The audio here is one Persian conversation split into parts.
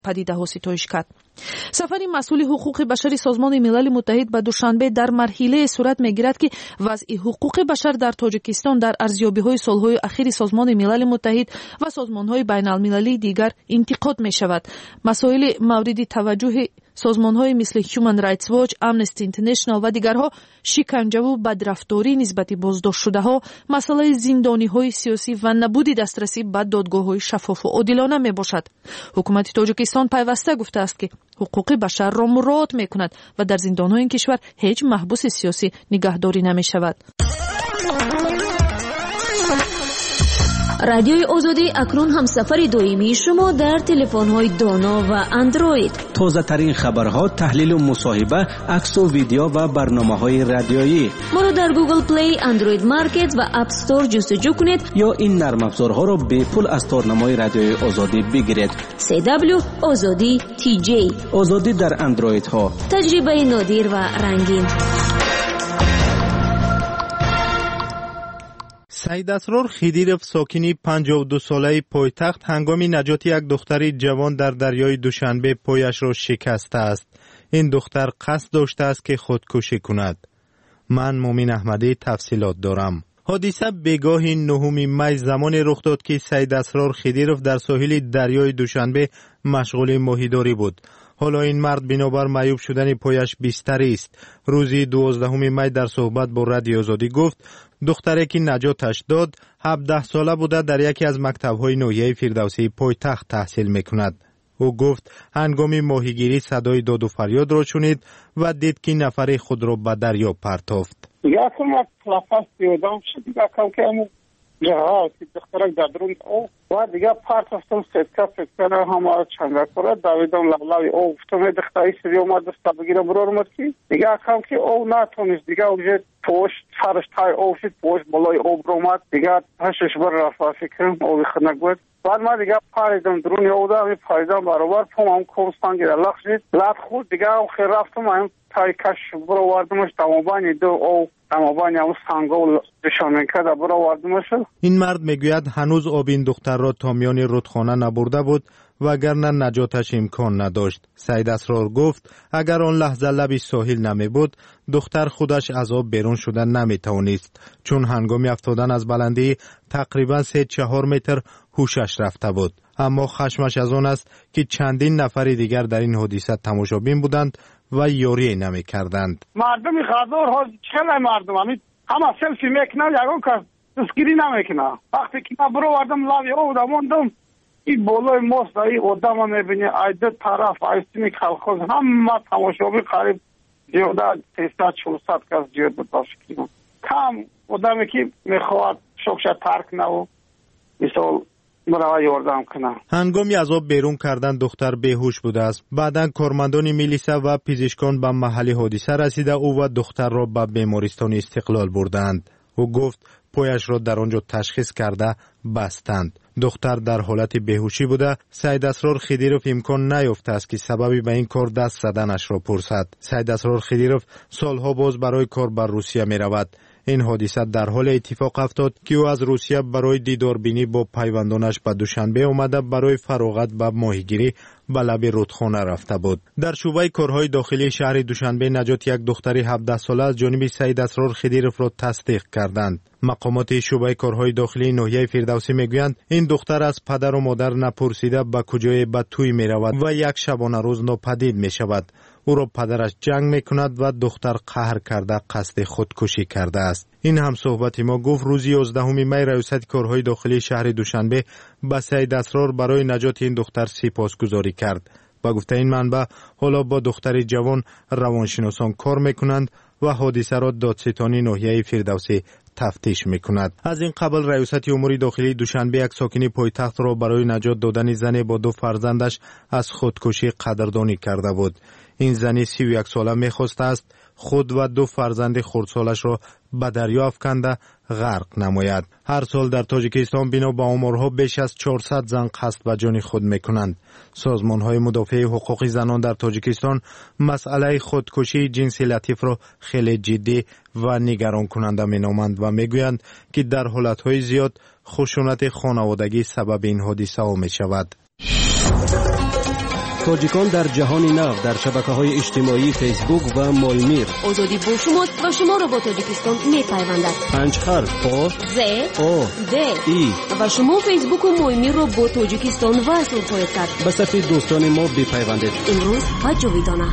падидаҳо ситоиш кард. сафари масъули ҳуқуқи башари созмони милали муттаҳид ба душанбе дар марҳилае сурат мегирад ки вазъи ҳуқуқи башар дар тоҷикистон дар арзёбиҳои солҳои ахири созмони милали муттаҳид ва созмонҳои байналмилалии дигар интиқод мешавад. масоили мавриди таваҷҷӯҳи созмонҳои мисли Human Rights Watch, Amnesty International ва дигарҳо шиканҷаву бадрафторӣ нисбати боздоштшудаҳо, масъалаи зиндониҳои сиёсӣ ва набуди дастрасӣ ба додгоҳҳои шаффофу одилона мебошад. ҳукумати Тоҷикистон пайваста гуфтааст ки ҳуқуқи башарро муроот мекунад ва дар зиндонҳои ин кишвар ҳеҷ маҳбуси сиёсӣ нигаҳдорӣ намешавад. радиои озодӣ акнун ҳамсафари доимии шумо дар телефонҳои доно ва андроид. тозатарин хабарҳо, таҳлилу мусоҳиба, аксу видео ва барномаҳои радиоӣ. моро дар Google Play, Android Market ва App Store ҷустуҷӯ кунед ё ин нармафзорҳоро бепул аз торнамои радиои озодӣ бигиред. CW Озодӣ TJ. озодӣ дар андроидҳо. таҷрибаи нодир ва рангин. سید اسرار خیدیرов ساکنی 52 ساله پایتخت هنگام نجات یک دختری جوان در دریای دوشنبه پایش را شکسته است. این دختر قصد داشته است که خودکشی کند. من مومن احمدی تفصیلات دارم. حادثه بگاه 9 می زمان رخ داد که سید اسرار خیدیرov در ساحل دریای دوشنبه مشغول ماهیداری بود. حالا این مرد بنابر معیوب شدن پایش بستری است. روزی 12 می در صحبت با رادیو آزادی گفت دختری که نجاتش داد 17 ساله بوده، در یکی از مکتب‌های ناحیه فردوسی پایتخت تحصیل می‌کند. او گفت هنگام ماهیگیری صدای داد و فریاد را شنید و دید که نفر خود را به دریا پرتافت. یکم از لفظ دیدم شد دیگه کم جهاز که دخترک در درون او و دیگه پرتافتم سکه همه چند کنه دویدم لبلای او گفتم دختری سری اومد دستا بگیرم برو اومد که دیگه کم که او نتونست دیگه اوجه پشت سرش تای او شد پشت بالای او برو اومد دیگه هشش بر رفت فکرم او خنک بود. بعد ما دیگه پریدم درون او دا پریدم برابر پام کوستان گیر لخ شد لات خود دیگه او خیر رفتم من تای کش برو واردمش تمامانی دو او تمامانی او سانگو دشانه کرد برو واردمش. این مرد میگوید هنوز آب این دختر را تا میان رودخانه نبرده بود وگرنه نجاتش امکان نداشت. سید اسرار گفت اگر آن لحظه لب ساحل نمی بود دختر خودش از آب بیرون شدن نمی توانست، چون هنگام افتادن از بلندی تقریبا 3-4 متر هوشش رفته بود. اما خشمش از آن است که چندین نفر دیگر در این حادثه تماشابین بودند و یاری نمی کردند. مردم خاطر ها چه مردم همه سلفی میکنن یگان که دستگیری نمیکنن. وقتی که برو وردم لاوی او دموندم این بالای ماست این آدم میبینی ایده طرف ایستمی خلخوز همه تماشابی قریب زیاده 300-400 کس زیاده داشت کنن. کم آدمی که میخواد شکش ترک نو مثال برای یاردم کنن. هنگامی از آب بیرون کردن دختر بیهوش بوده است. بعدا کارمندان میلیسا و پزشکان به محل حادثه رسیده او و دختر را به بیمارستان استقلال بردند. او گفت پایش را در آنجا تشخیص کرده بستند. دختر در حالت بیهوشی بوده. سید اسرار خیدیرov امکان نیافته است که سببی به این کار دست زدنش را پرسد. سید اسرار خیدیرov سالها باز برای کار بر روسیه می رود. این حادثه در حال اتفاق افتاد که او از روسیه برای دیداربینی با پیوندانش به دوشنبه آمده برای فراغت به ماهیگیری به لب رودخانه رفته بود. در شعبه کارهای داخلی شهر دوشنبه نجات یک دختری 17 ساله از جانب سید اسرار خیدیرov را تصدیق کردند. مقامات شعبه کارهای داخلی ناحیه فردوسی میگویند این دختر از پدر و مادر نپرسیده به کجای به توی می رود و یک شبانه روز ناپدید می شود. او را پدرش جنگ می کند و دختر قهر کرده قصد خودکشی کرده است. این هم صحبت ما گفت روز 11 می ریاست کارهای داخلی شهر دوشنبه به سید اسرار برای نجات این دختر سپاسگزاری کرد. با گفته این منبع حالا با دختر جوان روانشناسان کار می کنند و حادثه را دادستانی ناحیه فردوسی تفتیش میکند. از این قبل ریاست امور داخلی دوشنبه یک ساکن پایتخت را برای نجات دادن زن با 2 فرزندش از خودکشی قدردانی کرده بود. این زن 31 ساله میخواسته است خود و 2 فرزند خردسالش را به دریا افکنده غرق نماید. هر سال در تاجیکستان بنا به آمارها بیش از 400 زن قصد به جان خود میکنند. سازمانهای مدافع حقوق زنان در تاجیکستان مسئله خودکشی جنسی لطیف را خیلی جدی و نگران کننده مینامند و میگویند که در حالتهای زیاد خشونت خانوادگی سبب این حادثه ها میشود. تاجیکان در جهان نو در شبکه‌های اجتماعی فیسبوک و مولمیر. آزادی با شماست و شما را با تاجیکستان می‌پیوندد. 5 حرف آ ز او د ای و شما فیسبوک و مولمیر را با تاجیکستان وصل خواهید کرد. به صفحه دوستان ما بپیوندید. امروز و جاویدانه.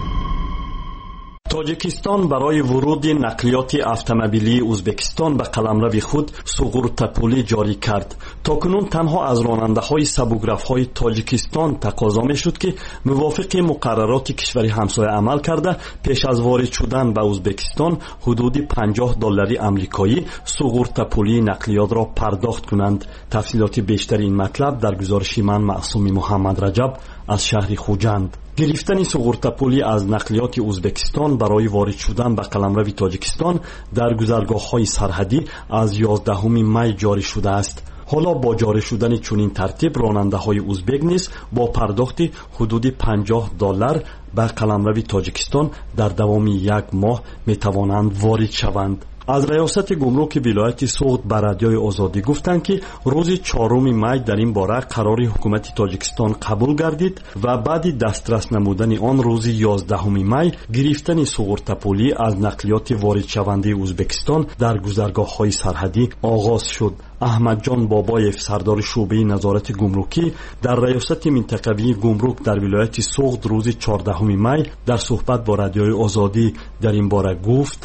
توجیکستان برای ورود نقلیات اتومبیلی ازبکستان به قلمرو خود سوغورتا پولی جاری کرد. تاکنون تنها از راننده‌های سبوگراف‌های تاجیکستان تقاضا می‌شد که موافق مقررات کشور همسایه عمل کرده پیش از وارد شدن به ازبکستان حدود $50 آمریکایی سوغورتا پولی نقلیات را پرداخت کنند. تفصیلات بیشتر این مطلب در گزارش من معصوم محمد رجب از شهر خوجند. گرفتن سوغورتا پولی از نقلیات ازبکستان برای وارد شدن به قلمرو تاجیکستان در گذرگاه‌های سرحدی از 11 می جاری شده است. حالا با جاری شدن چنین ترتیب راننده‌های ازبک نیز با پرداخت حدود $50 به قلمرو تاجیکستان در دوام 1 ماه می‌توانند وارد شوند. از ریاست گمرک ولایت سوغد به رادیوی آزادی گفتند که روز 4 می در این باره قرار حکومت تاجیکستان قبول گردید و بعد دسترس نمودن آن روز 11 می گرفتن سوغورتا پولی از نقلیات وارد شونده ازبکستان در گذرگاه‌های سرحدی آغاز شد. احمد جان بابایف سردار شعبه نظارت گمرکی در ریاست منطقوی گمرک در ولایت سوغد روز 14 می در صحبت با رادیوی آزادی در این باره گفت: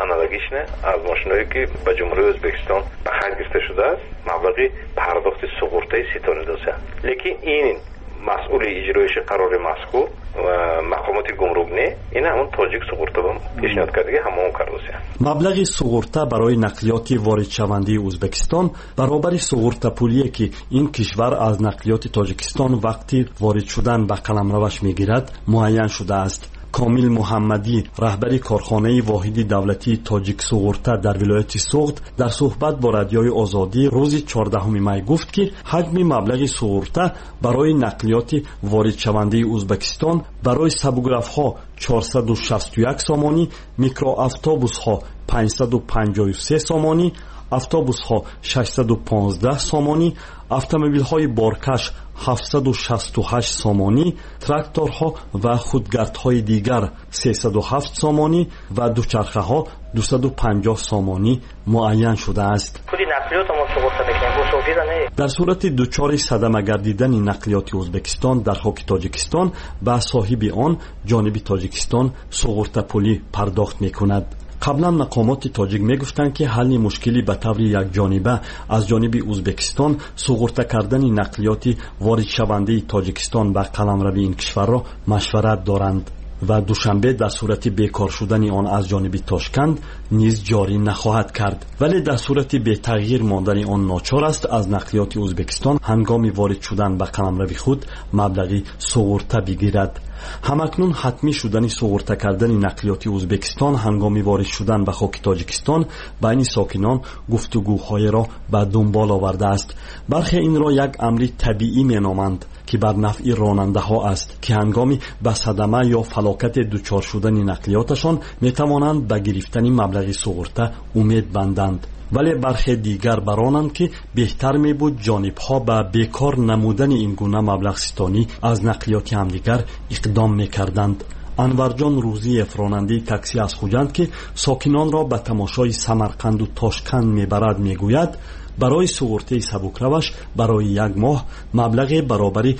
از ماشینایی که به جمهوری ازبکستان به خرج گرفته شده است مبلغ پرداخت سوغورتای ستانیداست، لیکن این مسئول اجرایش قرار مذکور و مقامات گمرک نه، این همون تاجیک سوغورتا پیشنهاد کرده همون کرده. مبلغ سوغورتا برای نقلیات وارد شونده ازبکستان برابر سوغورتا پولی که این کشور از نقلیات تاجیکستان وقتی وارد شدن به قلمروش میگیرد معین شده است. کامل محمدی رهبر کارخانه واحد دولتی تاجیک سوغورتا در ولایت سوغد در صحبت با رادیوی آزادی روز 14 می گفت که حجم مبلغ سوغورتا برای نقلیات وارد شونده ازبکستان برای سبوگراف ها 461 سامانی، میکروآوتوبوس ها 553 سامانی، اتوبوس ها 615 سامانی، اتومبیل های بارکش 768 سامانی، تراکتورها و خودگردهای دیگر 307 سامانی و دوچرخه ها 250 سامانی معین شده است. در صورت دچار صدمه گردیدن نقلیات ازبکستان در خاک تاجیکستان به صاحب آن جانب تاجیکستان سوغورتا پولی پرداخت میکند. قبلا مقامات تاجیک میگفتند که حل مشکلی به طور یک جانبه از جانب ازبکستان سوغورتا کردن نقلیات وارد شونده تاجیکستان به قلمرو این کشور را مشورت دارند و دوشنبه در صورت بیکار شدن آن از جانب تاشکند نیز جاری نخواهد کرد، ولی در صورت به تغییر ماندن آن ناچار است از نقلیات ازبکستان هنگام وارد شدن به قلمرو خود مبلغی سوغورتا بگیرد. همکنون حتمی شدن سوغورتا کردن نقلیات ازبکستان هنگام وارد شدن به خاک تاجیکستان بین ساکنان گفتگوهای را به دنبال آورده است. برخی این را یک امر طبیعی مینامند که بر نفع راننده ها است که هنگامی به صدمه یا فلاکت دچار شدن نقلیاتشان میتوانند به گرفتن مبلغ سوغورتا امید بندند، ولی برخی دیگر برانند که بهتر می بود جانبها به بیکار نمودن این گونه مبلغ ستانی از نقلیات همدیگر اقدام می کردند. انورجان روزی راننده تاکسی از خوجند که ساکنان را به تماشای سمرقند و تاشکند میبرد میگوید برای سوغورتای سبکروش برای 1 ماه مبلغ برابر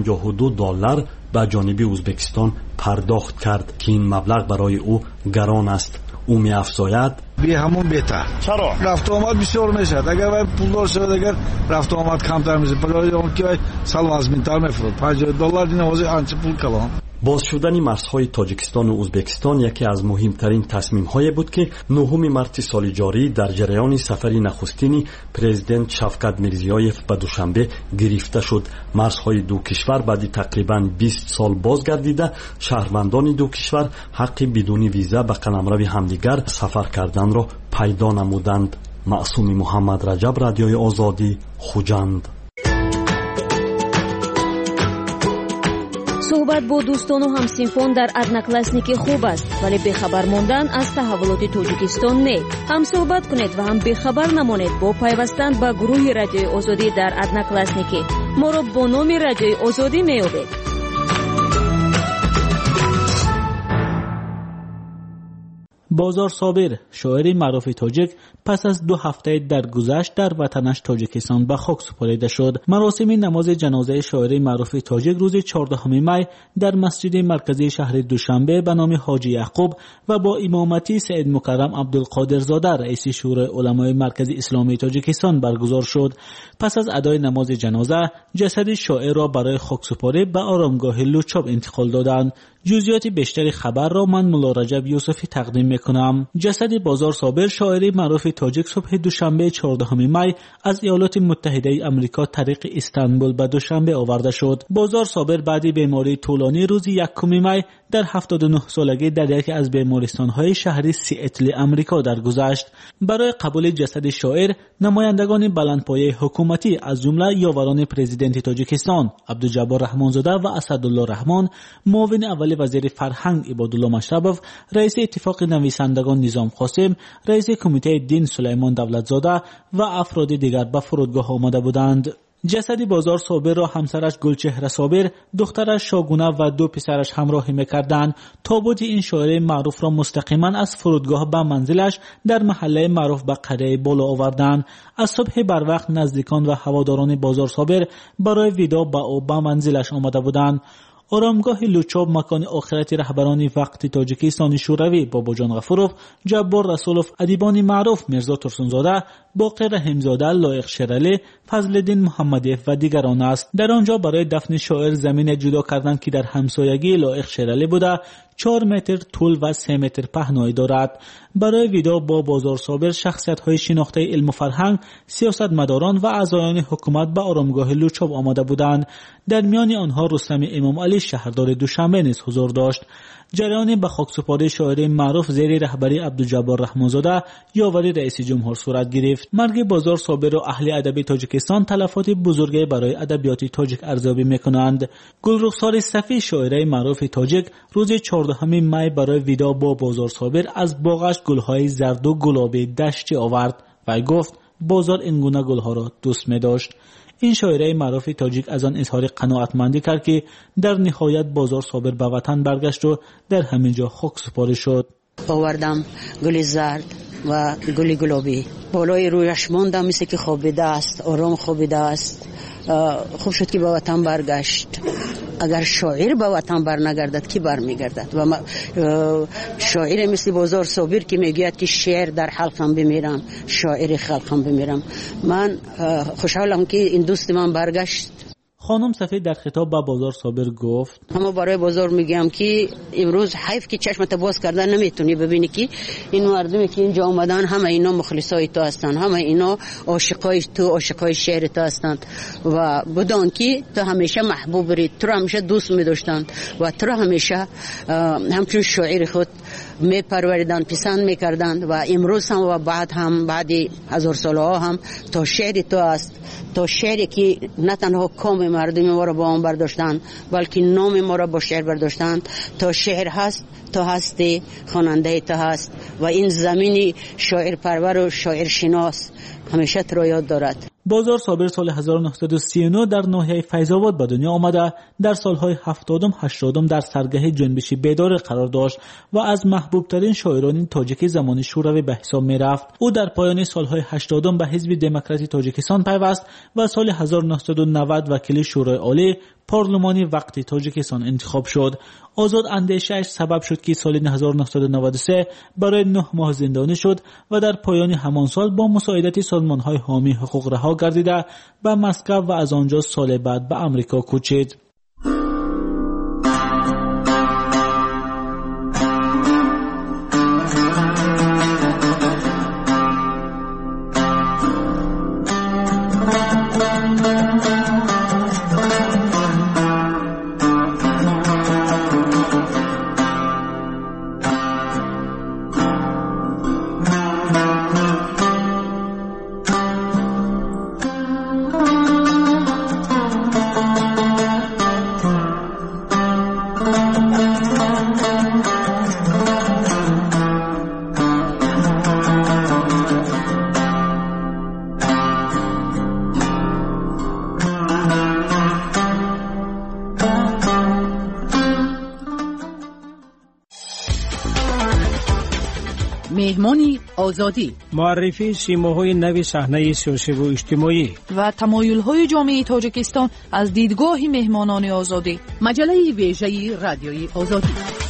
$52 به جانب ازبکستان پرداخت کرد که این مبلغ برای او گران است. او می افزاید بی همون بهتر. چرا؟ رفت و آمد بسیار میشد. اگر باید پولدار شد، اگر رفت و آمد کمتر میشه. برای اون که سال وزمینتر میفروخت. $50 دینوازی آنچه پول کلان. باز شدن مرزهای تاجیکستان و ازبکستان یکی از مهمترین تصمیم‌های بود که 9 مارس سال جاری در جریان سفر نخستین پرزیدنت شفقت میرزیایف به دوشنبه گرفته شد. مرزهای دو کشور بعد تقریباً 20 سال بازگردیده شهروندان دو کشور حق بدون ویزا به قلمرو همدیگر سفر کردن را پیدا نمودند. معصوم محمد رجب، رادیوی آزادی، خوجند. صحبت با دوستان و همسینفون در ادناکلاسنیک خوب است، ولی بخبر ماندن از تحولات تاجیکستان نه. هم صحبت کنید و هم بخبر نمانید با پیوستن به گروه رادیوی آزادی در ادناکلاسنیک. ما را با نام رادیوی آزادی میابید. بازار صابر شاعر معروف تاجیک پس از 2 هفته درگذشت در وطنش تاجیکستان به خاک سپرده شد. مراسم نماز جنازه شاعر معروف تاجیک روز 14 می در مسجد مرکزی شهر دوشنبه به نام حاجی یعقوب و با امامتی سید مکرم عبدالقادرزاده رئیس شورای علمای مرکزی اسلامی تاجیکستان برگزار شد. پس از ادای نماز جنازه جسد شاعر را برای خاکسپاری به آرامگاه لوچاب انتقال دادند. جزئیات بیشتر خبر را من مولا رجب یوسفی تقدیم میکنم. جسد بازار صابر شاعر معروف تاجیک صبح دوشنبه 14 می از ایالات متحده آمریکا طریق استانبول به دوشنبه آورده شد. بازار صابر بعد بیماری طولانی روز 1 می در 79 سالگی در یکی از بیمارستان‌های شهری سیاتل آمریکا درگذشت. برای قبول جسد شاعر نمایندگان بلندپایه حکومتی از جمله یاوران پرزیدنت تاجیکستان عبدالجبار رحمانزاده و اسدالله رحمان، معاون اول وزیر فرهنگ عبادالله مشربوف، رئیس اتفاق نویسندگان نظام قاسم، رئیس کمیته دین سلیمان دولتزاده و افراد دیگر به فرودگاه آمده بودند. جسد بازار صابر را همسرش گلچهره صابر، دخترش شاگونه و 2 پسرش همراهی می‌کردند. تابوت این شاعر معروف را مستقیما از فرودگاه به منزلش در محله معروف به قریه بالا آوردند. از صبح بر وقت نزدیکان و هواداران بازار صابر برای ودا به او به منزلش آمده بودند. آرامگاه لوچاب مکان آخرت رهبران وقت تاجیکستان شوروی باباجان غفوروف، جبار رسولوف، ادیبان معروف میرزا ترسونزاده، باقر رحیمزاده، لایق شیرالی، فضلالدین محمدیف و دیگران است. در آنجا برای دفن شاعر زمین جدا کردند که در همسایگی لایق شیرالی بوده 4 متر طول و 3 متر پهنایی دارد. برای ودا با بازار صابر شخصیت‌های شناخته علم و فرهنگ، سیاستمداران و اعضایان حکومت به آرامگاه لوچاب آمده بودند. در میان آنها رستم امام علی شهردار دوشنبه نیز حضور داشت. جریان به خاکسپاری شاعر معروف زیر رهبری عبدالجبار رحمانزاده یاور رئیس جمهور صورت گرفت. مرگ بازار صابر و اهل ادب تاجیکستان تلفات بزرگی برای ادبیات تاجیک ارزیابی می‌کنند. گلرخسار صفی شاعر معروف تاجیک روز 14 می برای ودا با بازار صابر از باغش گل‌های زرد و گلابی دشتی آورد و گفت بازار این گونه گل‌ها را دوست می‌داشت. این شاعر معروف تاجیک از آن اظهار قناعتمندی کرد که در نهایت بازار صابر به وطن برگشت و در همینجا خاکسپاری شد. آوردم گل زرد و گل گلابی، بالای رویش ماندم مثل که خوابیده است، آرام خوابیده است. خوب شد که به وطن برگشت. اگر شاعر به وطن برنگردد کی برمیگردد؟ و شاعر مثل بازار صابر که میگوید که شعر در حلقم بمیرم، شاعر خلقم بمیرم. من خوشحالم که این دوست من برگشت. خانم صفی در خطاب به بازار صابر گفت اما برای بازار میگم که امروز حیف که چشمت باز کردن نمیتونی ببینی که این مردمی که اینجا آمدن همه اینا مخلصای تو هستند، همه اینا عاشقای تو، عاشقای شعر تو هستند و بدان که تو همیشه محبوب ری، تو همیشه دوست می‌داشتند و تو همیشه همچون شاعر خود میپروریدند، پسند میکردند و امروز هم و بعد هم بعد 1000 سالها هم تا شعر تو است، تا شعری که نه تنها کام مردم ما را با آن برداشتند بلکه نام ما را با شعر برداشتند. تا شعر هست تو هستی، خواننده تو هست و این زمینی شاعر پرور و شاعر شناس همیشه تو را یاد دارد. بازار صابر سال 1939 در ناحیه فیض‌آباد به دنیا آمده. در سالهای 70 80 در سرگه جنبش بیدار قرار داشت و از محبوب ترین شاعران تاجیک زمان شوروی به حساب می رفت. او در پایان سالهای 80 به حزب دموکراتی تاجیکستان پیوست و سال 1990 وکیل شورای عالی پارلمانی وقتی تاجیکستان انتخاب شد. آزاد اندیشه‌اش سبب شد که سال 1993 برای 9 ماه زندانی شد و در پایان همان سال با مساعدت سازمان‌های حامی حقوق رها گردیده به مسکو و از آنجا سال بعد به آمریکا کوچید. مهمانی آزادی، معرفی سیماهای نو صحنه سیاسی و اجتماعی و تمایل‌های جامعه تاجیکستان از دیدگاه مهمانان آزادی. مجله ویژه رادیوی آزادی.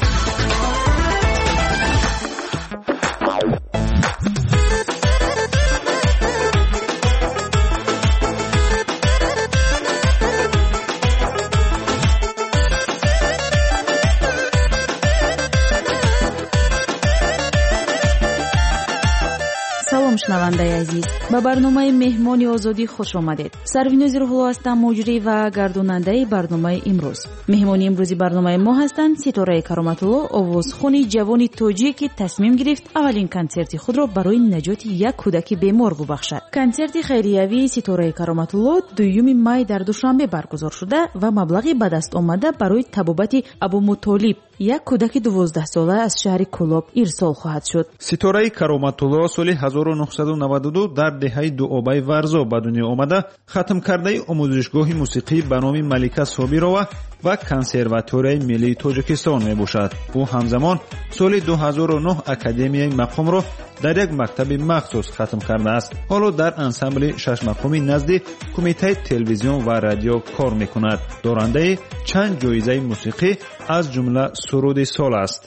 шунавандаи азиз, ба барномаи меҳмони озодӣ хуш омадед. Сарвинози Рӯҳулло ҳастам, муҷрӣ ва гардонандаи барномаи имрӯз. меҳмони имрӯзи барномаи мо ҳастанд Ситораи Кароматулло, овозхони ҷавони тоҷик ки тасмим гирифт аввалин консерти худро барои наҷоти як кӯдаки бемор бубахшад. консерти хайриявии Ситораи Кароматулло 2 май дар Душанбе баргузор шуда ва маблағи ба даст омада барои табобати Абумутолиб, як кӯдаки 12 сола аз шаҳри Кӯлоб ирсол хоҳад шуд. Ситораи Кароматулло соли 1992 дар деҳаи Дуобаи Варзо ба дунё омада хатмкардаи омӯзишгоҳи мусиқӣ ба номи Малика Собирова ва консерваторияи миллии Тоҷикистон мебошад. ӯ ҳамзамон соли 2009 академияи мақомро дар як мактаби махсус хатм кардааст. ҳоло дар ансамбли шашмақоми назди кумитаи телевизион ва радио кор мекунад. дорандаи чанд ҷоизаи мусиқӣ аз ҷумла суруди сол аст.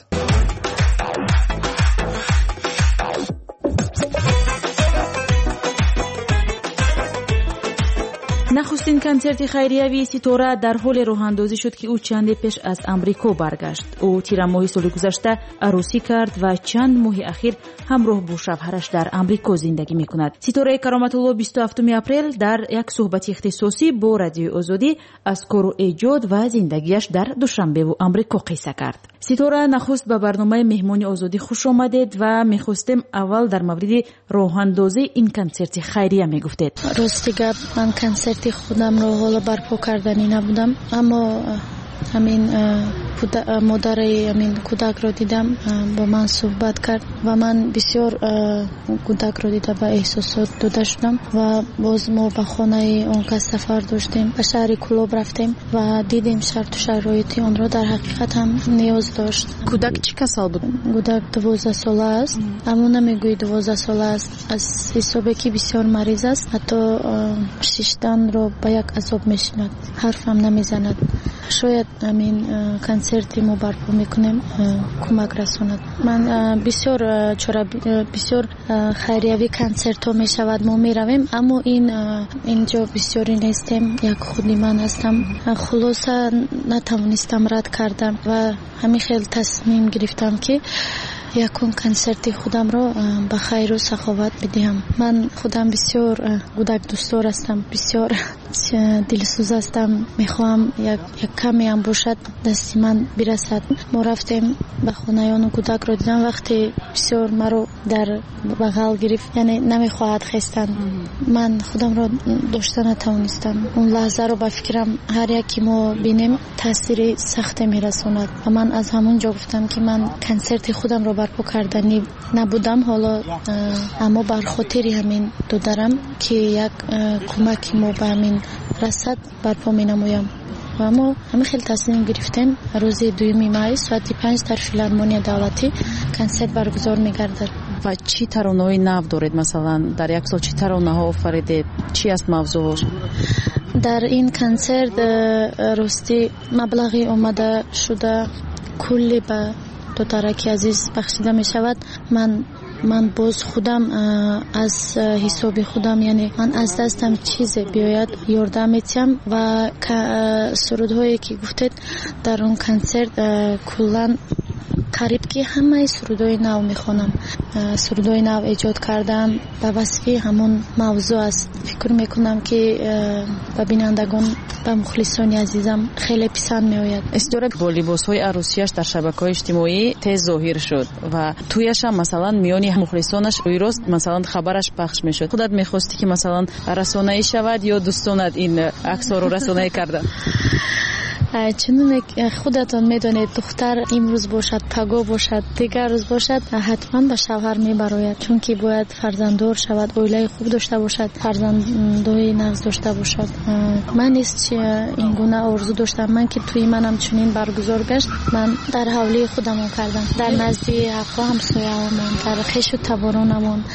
нахустин консерти хайриявии Ситора дар ҳоли роҳандозӣ шуд ки ӯ чанде пеш аз Амрико баргашт. ӯ тирамоҳи соли гузашта арӯсӣ кард ва чанд моҳи ахир ҳамроҳ бо шавҳараш дар Амрико зиндагӣ мекунад. Ситораи Кароматулло 27 апрел дар як суҳбати ихтисосӣ бо Радиои Озодӣ аз кору эҷод ва зиндагиаш дар Душанбеву Амрико қисса кард. Ситора, нахуст ба барномаи меҳмони озодӣ хуш омадед ва мехостем аввал дар мавриди роҳандозии ин консерти хайрия мегуфтед. рости гап, ман консерти худамро ҳоло барпо кардани набудам, аммо ҳамин модари ҳамин кӯдакро дидам, бо ман суҳбат кард ва ман бисёр кӯдакро дида ба эҳсосот дода шудам ва боз мо ба хонаи он кас сафар доштем, ба шаҳри Кӯлоб рафтем ва дидем шарту шароити онро. дар ҳақиқат ҳам ниёз дошт. кӯдак чӣ касал буд? кӯдак 12 сола аст, аммо намегӯи 12 сола аст, аз ҳисобе ки бисёр мариз аст, ҳатто шишданро ба як азоб мешинад, ҳарфам намезанад. шояд ҳамин консерти мо барпо мекунем кӯмак расонад. ман бисёр хайриявӣ консертҳо мешавад, мо меравем, аммо инҷо бисёри нестем, як худи ман ҳастам. хулоса натавонистам рад кардам ва ҳамин хел тасмим гирифтам ки якун консерти худамро ба хайру саховат бидиҳам. ман худам бисёр кӯдак дӯстдор ҳастам, бисёр дилсӯз ҳастам, мехоҳам як каме ҳам бошад дасти ман бирасад. мо рафтем ба хонаи ону кӯдакро дидам, вақте бисёр маро дар бағал гирифт, яъне намехоҳад хестан. ман худамро дошта натавонистам. он лаҳзаро ба фикрам ҳар яке мо бинем таъсири сахте мерасонад ва ман аз ҳамон ҷо гуфтам ки ман консерти худамро барпо кардани набудам, ҳоло аммо бар хотири ҳамин додарам ки як кӯмаки мо ба ҳамин расад барпо менамоям. ва мо ҳамин хел тасмим гирифтем рӯзи 2 май соати 5 дар филармония давлатӣ консерт баргузор мегардад. ва чӣ таронаҳои нав доред? Масалан дар як сол чӣ таронаҳо офаридед? чӣ аст мавзӯъҳош? дар ин консерт рости маблағи омада шуда кулли ба додараки азиз бахшида мешавад. ман боз худам аз ҳисоби худам, яъне ман аз дастам чизе биёяд ёрдам метиҳам ва сурудҳое ки гуфтед дар он консерт куллан қариб ки ҳамаи сурудҳои нав мехонам. сурудҳои нав эҷод кардам, ба васфи ҳамон мавзӯъ аст. фикр мекунам ки ба бинандагон, ба мухлисони азизам хеле писанд меояд. Истора бо либосҳои арӯсияш дар шабакаҳои иҷтимоӣ тез зоҳир шуд ва туяшам масалан миёни мухлисонаш рӯйрост масалан хабараш пахш мешуд. худат мехости ки масалан расонаӣ шавад ё дӯстонат ин аксҳоро расонаӣ карда? چون خودتون میدونید دختر امروز باشد پگاه باشد دیگر روز باشد حتما به شوهر میبراید، چون که باید فرزنددار شود، اویله خوب داشته باشد، فرزندای نغز داشته باشد. من نیست این گونه آرزو داشتم. من که توی منم چنین برگزار گشت، من در حولی خودمون کردم، در نزد حقا همسایه‌مون، در خیش و تبارانمون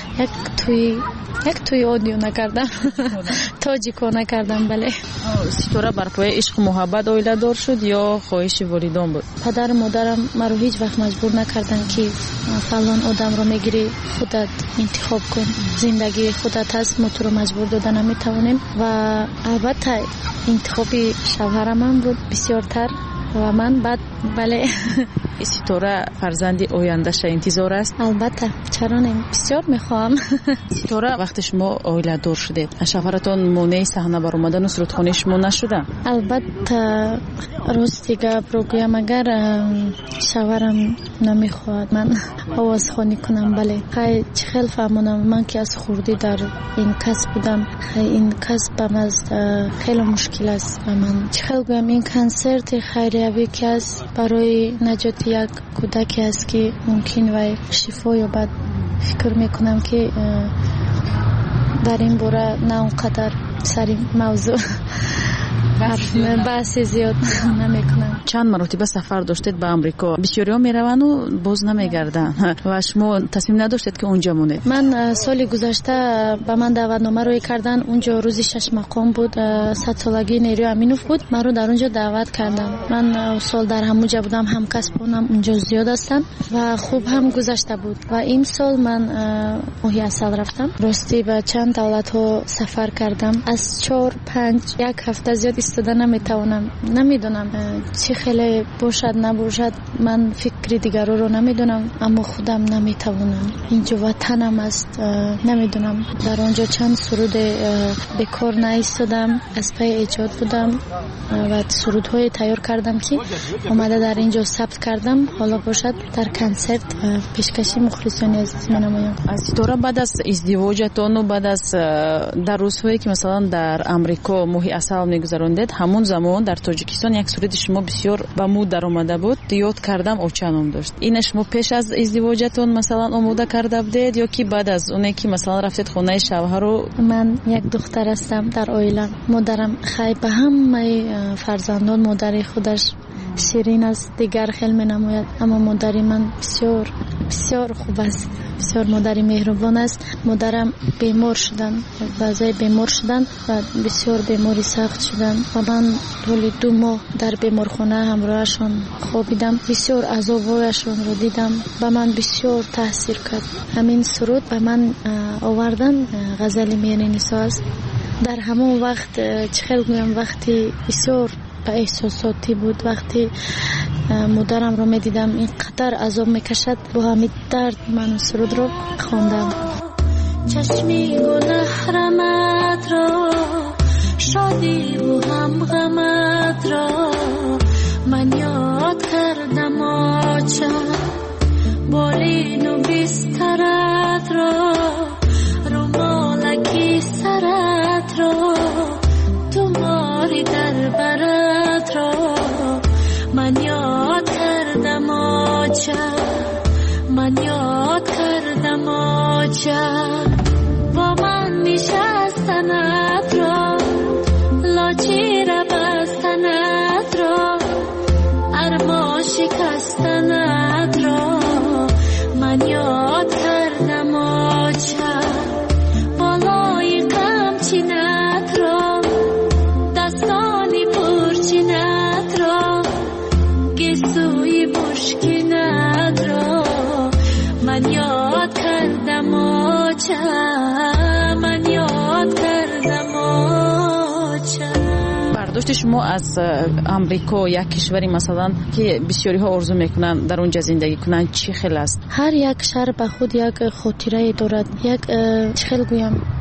یک توی آدیو نکردم تاجیکو نکردم. بله. ستاره بر پای عشق و محبت اویله دار شد یا خواهش والدان بود؟ پدر مادرم مرا هیچ وقت مجبور نکردن که فلان آدم رو میگیری خودت انتخاب کن، زندگی خودت هست، ما تو رو مجبور دادن نمیتونیم. و البته انتخابی شوهرم هم بود بسیارتر و من بعد بله. ستاره فرزندی آینده‌اش انتظار است؟ البته، چرا نه، بسیار میخوام. ستاره وقتی شما اویله دار شدید شوهرتون مانع صحنه بر اومدن سرودخوانی شما نشده؟ البته راست دیگه بگویم اگر شوهرم نمیخواد من آواز خوانی کنم، بله چه خیلی فهمونم من که از خوردی در این کسب بودم، این کسب خیلی مشکل است و من چه خیلی گویم این کنسرت خیریوی که است برای نجات یک کودکی است که ممکن و شفا یابد. فکر میکنم که در این باره نه اونقدر سر موضوع بحث زیاد نمیکنم. چند مرتبه سفر داشتید به امریکا، بسیاری ها میروند و باز نمیگردن و شما تصمیم نداشتید که اونجا مونید؟ من سال گذشته به من دعوتنامه روی کردن، اونجا روزی 6 مقام بود، 100 سالگی نیروی امینوف بود، من رو در اونجا دعوت کردن. من سال در همونجا بودم، هم کسبونم اونجا زیاد هستن و خوب هم گذشته بود. و این سال من ماهی عسل رفتم، راستی به چند دولت ها سفر کردم، از 4-5 یک هفته زیاد استاده نمیتونم، نمیدونم چی خیلی باشد نباشد، من فکر دیگر رو نمیدونم، اما خودم نمیتونم. اینجا وطنم است، نمیدونم در اونجا چند سرود بکار نایستادم، از پای ایجاد بودم و سرودهای تیار کردم که اومده در اینجا ثبت کردم، حالا باشد در کنسرت پیشکشی مخلصانی عزیز منم. از ستاره بعد از ازدواجتون و بعد از در روزهایی که مثلا در امریکا ماهی عسل میگذرون همون زمان در تاجیکستان یک سرود شما بسیار به مود در اومده بود، یاد کردم اوچانم داشت. این شما پیش از ازدواجتون مثلا آماده کرده بودید یا که بعد از اونی که مثلا رفتید خونه شوهر رو؟ من یک دختر هستم در عائله، مادرم خیلی به همه فرزندان مادری خودش شیرین است، دیگر خیلی نماید، اما مادری من بسیار بسیار خوب است، بسیار مادری مهربان است. مادرم بیمار شدن، بعضی بیمار شدن و بسیار بیماری سخت شدن و من طول 2 ماه در بیمارخانه همراهشون خوابیدم، بسیار عذابایشون رو دیدم، به من بسیار تاثیر کرد. همین سرود به من آوردن غزل میان نسا است. در همون وقت چه گویم، وقتی بسیار به احساساتی بود، وقتی مادرم رو میدیدم اینقدر عذاب میکشد، با همین درد من سرود رو خواندم. چشمی گلهرمت را، شادی و هم غمت را، من یاد کردم آچه بالین و بسترت را، رومالکی سرت را، تو ماری در برت را، من یاد کردم آچه، من یاد کردم آچه، با من میشستنت را، لاچی را بستنت را، ارما شکستنت را، من یاد کردم آچه، بالای قمچینت را، دستانی پرچینت را، گسوی مشکینت را، من یاد کردم آچه، من یاد کردم آچه. برداشت شما از امریکا، یک کشوری مثلا که بسیاری ها آرزو میکنن در اونجا زندگی کنن، چی خیلی است؟ هر یک شهر به خود یک خاطره دارد، یک چه خیلی گویم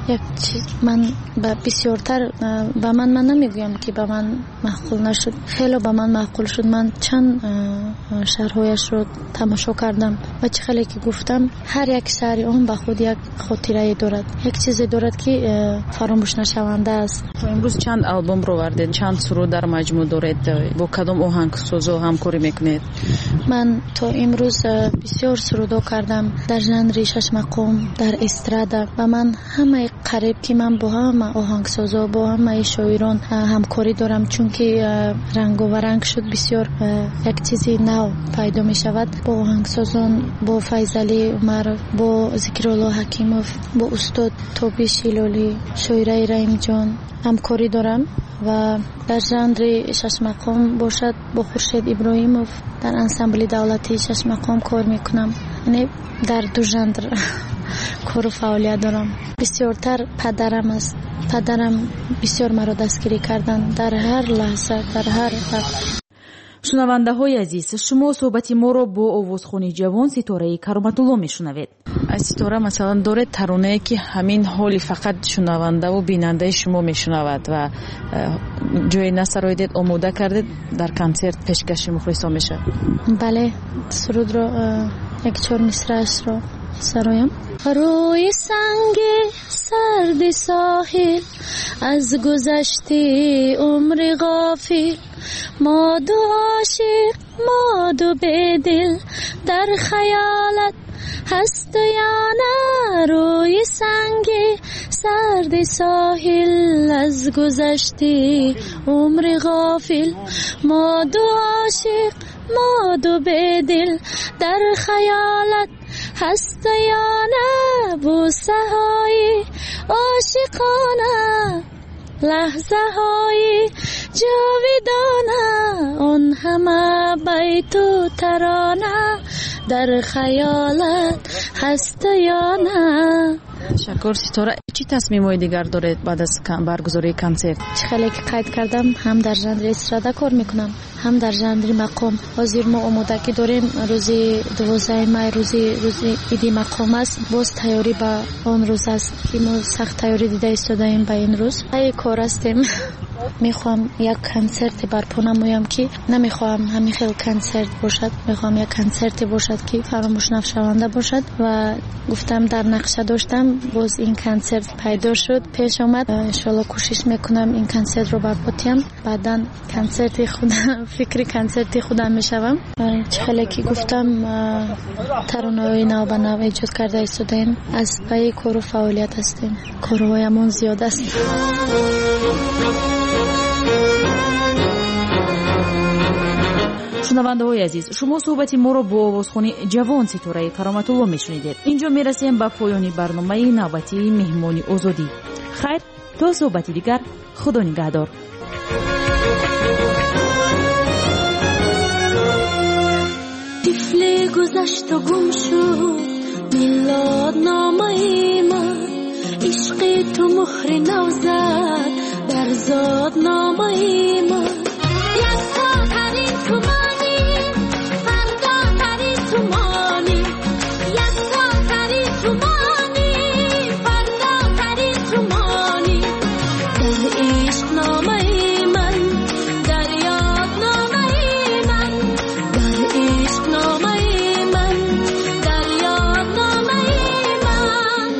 یک چیز من بسیارتر به من نمیگویم که به من معقول نشد، خیلی به من معقول شد. من چند شهرهایش رو تماشا کردم و چه خیلی که گفتم هر یک شهر اون به خود یک خاطره دارد، یک چیزی دارد که فراموش نشونده است. امروز چند آلبوم رو وردید، چند سرود در مجموع دارید، با کدام آهنگسازا همکاری میکنید؟ من تا امروز بسیار سرودا کردم در ژانر شش مقام، در استرادا و من همه قریب که من با همه آهنگسازا با همه شاعران همکاری دارم، چون که رنگ و رنگ شد بسیار یک چیزی نو پیدا می شود. با آهنگسازان، با فیضعلی عمر، با ذکرالله حکیموف، با استاد تابش هلالی، شاعره رحیم جان همکاری دارم و در ژانر شش مقام باشد با خورشید ابراهیموف در انسامبل دولتی شش مقام کار میکنم. یعنی در دو ژانر کار و فعالیت دارم. بسیارتر پدرم است. پدرم بسیار مرا دستگیری کردن در هر لحظه، در هر وقت. شنونده های عزیز، شما صحبت ما رو با آوازخوانی جوان ستاره کرامت‌الله میشنوید. از ستاره مثلا داره ترانه که همین حالی فقط شنونده و بیننده شما میشنود و جای نسرایدید آماده کردید در کنسرت پیشکش مخلصا میشه؟ بله، سرود رو یک چهار مصرعش رو سرایم. روی سنگ سرد ساحل از گذشته عمر غافل، ما دو عاشق ما دو بدل در خیالت هست یا نه. روی سنگ سرد ساحل از گذشته عمر غافل، ما دو عاشق ما دو بدل در خیالت هست یا نه. بوسه های عاشقانه، لحظه های جاویدانه، اون همه بیت و ترانه در خیالت هست یا نه. شکر ستاره. چی تصمیم‌های دیگر دارید بعد از برگزاری کنسرت؟ خیلی که قید کردم هم در ژانر استرادا کار میکنم هم در ژانر مقام. حاضر ما آمادگی داریم روز 12 می روز عید مقام است. باز تیاری به آن روز است که ما سخت تیاری دیده ایستادیم به این روز. ای کار هستیم. میخوام یک کنسرت برپا نمایم که نمیخوام همین خیلی کنسرت باشد، میخوام یک کنسرت باشد که فراموش نشونده باشد و گفتم در نقشه داشتم، باز این کنسرت پیدا شد پیش آمد. ان شاء الله کوشش میکنم این کنسرت رو برپا کنم. بعداً کنسرت خودم فکر کنسرت خودم میشوم. خیلی که گفتم ترانه‌های نو به نو ایجاد کرده ایستادیم، از پای کار و فعالیت هستیم، کارهایمون زیاد است. شنونده های عزیز، شما صحبت ما رو با آوازخوانی جوان ستاره کرامت‌الله میشنیدید. اینجا میرسیم به پایان برنامه نوبتی مهمانی آزادی. خیر، تا صحبتی دیگر، خدا نگهدار. طفل گذشت و گم شد میلاد نامه من، عشق تو مهر نو زد در زاد نامه من. یکتا ترین تو مانی، فردا ترین تو مانی، یکتا ترین تو مانی، فردا ترین تو مانی. در عشق نامه من، در یاد نامه من، در عشق نامه من، در یاد نامه من.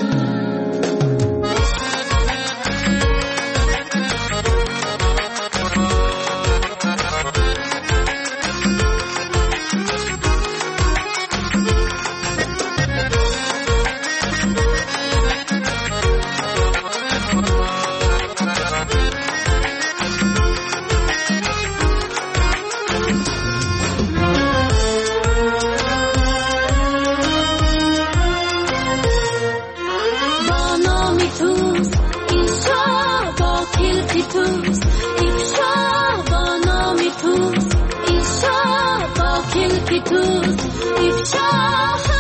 Ifşa